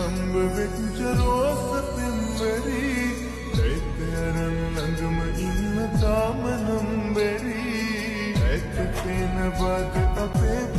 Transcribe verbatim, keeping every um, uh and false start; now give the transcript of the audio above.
හම්බ වෙච්ච රෝස පින්වරි ඒතරන් ළඟම ඉන්න තාම නම් බැරි ඇත්ත පේන බද අපේ